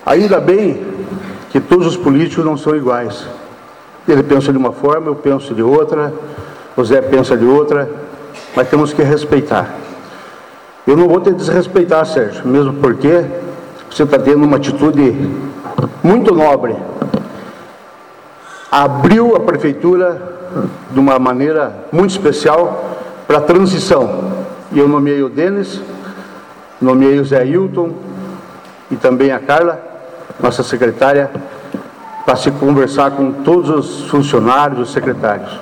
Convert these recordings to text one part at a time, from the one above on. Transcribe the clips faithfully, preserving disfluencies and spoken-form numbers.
Ainda bem que todos os políticos não são iguais. Ele pensa de uma forma, eu penso de outra, o Zé pensa de outra, mas temos que respeitar. Eu não vou te desrespeitar, Sérgio, mesmo porque você está tendo uma atitude muito nobre. Abriu a prefeitura de uma maneira muito especial para a transição. E eu nomeei o Denis, nomeei o Zé Hilton e também a Carla, nossa secretária, para se conversar com todos os funcionários, os secretários.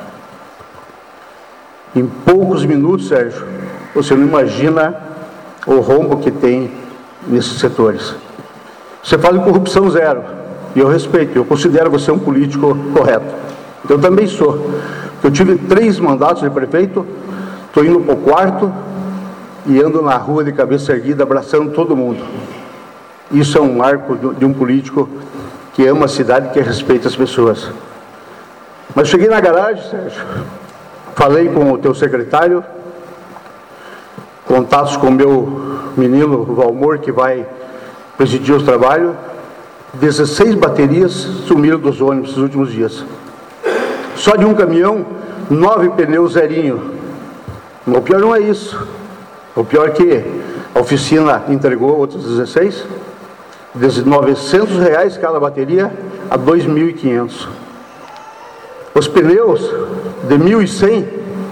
Em poucos minutos, Sérgio, você não imagina o rombo que tem nesses setores. Você fala em corrupção zero, e eu respeito, eu considero você um político correto. Eu também sou. Eu tive três mandatos de prefeito, estou indo para o quarto e ando na rua de cabeça erguida, abraçando todo mundo. Isso é um marco de um político que ama a cidade e que respeita as pessoas. Mas cheguei na garagem, Sérgio, falei com o teu secretário, contatos com o meu menino Valmor, que vai presidir os trabalhos. dezesseis baterias sumiram dos ônibus nos últimos dias. Só de um caminhão, nove pneus zerinho. O pior não é isso. O pior é que a oficina entregou outros dezesseis, de novecentos reais cada bateria a dois mil e quinhentos. Os pneus de mil e cem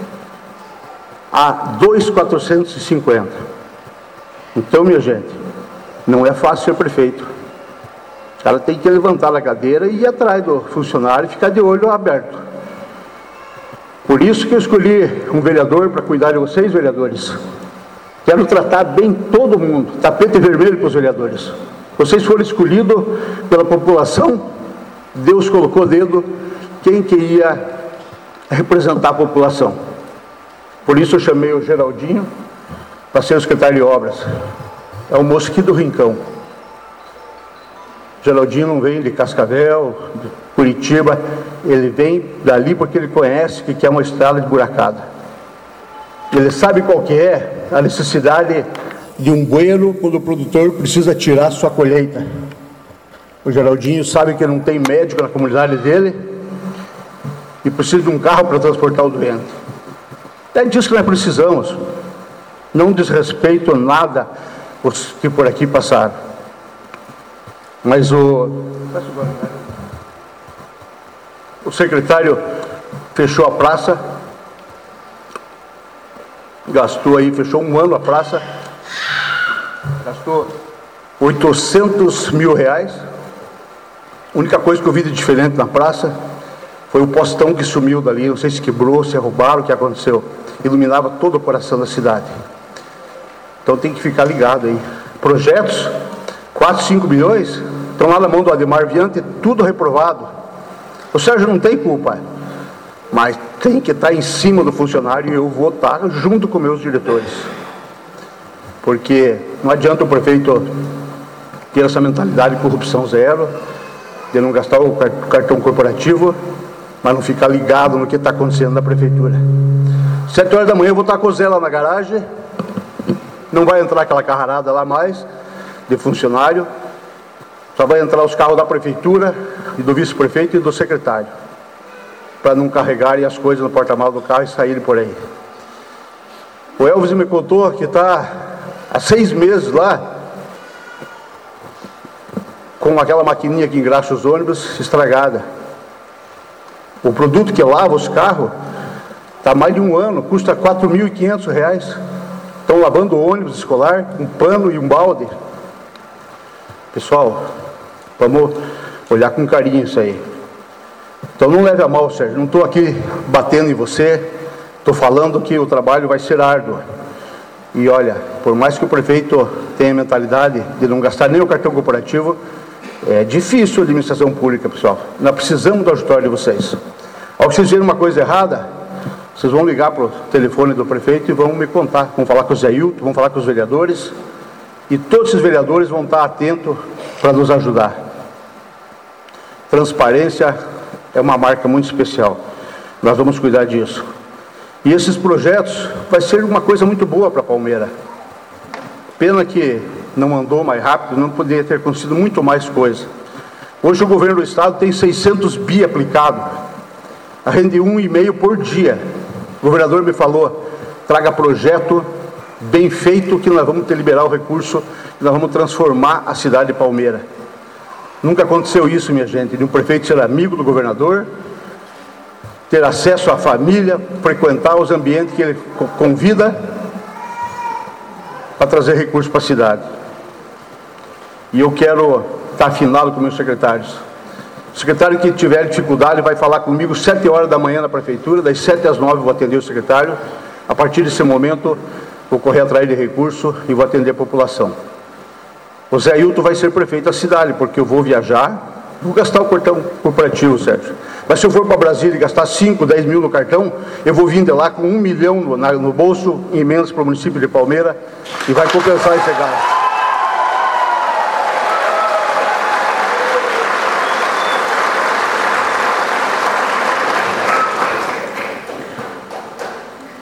a dois mil quatrocentos e cinquenta. Então, minha gente, não é fácil ser prefeito. O cara tem que levantar da cadeira e ir atrás do funcionário e ficar de olho aberto. Por isso que eu escolhi um vereador para cuidar de vocês, vereadores. Quero tratar bem todo mundo, tapete vermelho para os vereadores. Vocês foram escolhidos pela população, Deus colocou o dedo quem queria representar a população. Por isso eu chamei o Geraldinho para ser o secretário de obras. É o mosquito do Rincão. Geraldinho não vem de Cascavel, de Curitiba, ele vem dali porque ele conhece que é uma estrada de buracada. Ele sabe qual que é a necessidade de um bueiro quando o produtor precisa tirar sua colheita. O Geraldinho sabe que não tem médico na comunidade dele e precisa de um carro para transportar o doente. É disso que nós precisamos. Não desrespeito nada os que por aqui passaram. Mas o, o secretário fechou a praça, gastou aí, fechou um ano a praça, gastou oitocentos mil reais. A única coisa que eu vi de diferente na praça foi o postão que sumiu dali, não sei se quebrou, se roubaram, o que aconteceu. Iluminava todo o coração da cidade. Então tem que ficar ligado aí. Projetos, quatro, cinco milhões, estão lá na mão do Ademar Viante, tudo reprovado. O Sérgio não tem culpa, mas tem que estar em cima do funcionário e eu vou estar junto com meus diretores. Porque não adianta o prefeito ter essa mentalidade de corrupção zero, de não gastar o cartão corporativo, mas não ficar ligado no que está acontecendo na prefeitura. Sete horas da manhã eu vou estar com o Zé lá na garagem, não vai entrar aquela carrarada lá mais, de funcionário, só vai entrar os carros da prefeitura, e do vice-prefeito e do secretário, para não carregarem as coisas no porta-malas do carro e saírem por aí. O Elvis me contou que está há seis meses lá, com aquela maquininha que engraxa os ônibus estragada. O produto que lava os carros está há mais de um ano, custa quatro mil e quinhentos reais. Estão lavando o ônibus escolar, um pano e um balde. Pessoal, vamos olhar com carinho isso aí. Então não leve a mal, Sérgio, não estou aqui batendo em você, estou falando que o trabalho vai ser árduo. E olha, por mais que o prefeito tenha a mentalidade de não gastar nem o cartão corporativo, é difícil a administração pública, pessoal. Nós precisamos do auditório de vocês. Ao que vocês verem uma coisa errada, vocês vão ligar para o telefone do prefeito e vão me contar. Vão falar com o Zé Hilton, vão falar com os vereadores, e todos esses vereadores vão estar atentos para nos ajudar. Transparência é uma marca muito especial. Nós vamos cuidar disso. E esses projetos vai ser uma coisa muito boa para a Palmeira. Pena que não andou mais rápido, não poderia ter acontecido muito mais coisa. Hoje o governo do estado tem seiscentos bi aplicado, rende um e meio por dia. O governador me falou, traga projeto bem feito que nós vamos ter liberar o recurso, que nós vamos transformar a cidade de Palmeira. Nunca aconteceu isso, minha gente, de um prefeito ser amigo do governador, ter acesso à família, frequentar os ambientes que ele convida para trazer recursos para a cidade. E eu quero estar afinado com meus secretários. O secretário que tiver dificuldade vai falar comigo sete horas da manhã na prefeitura, das sete às nove eu vou atender o secretário. A partir desse momento, vou correr atrás de recurso e vou atender a população. O Zé Hilton vai ser prefeito da cidade, porque eu vou viajar, vou gastar o cartão corporativo, Sérgio. Mas se eu for para Brasília e gastar cinco, dez mil no cartão, eu vou vir de lá com um milhão no, na, no bolso, emendas para o município de Palmeira, e vai compensar esse gasto.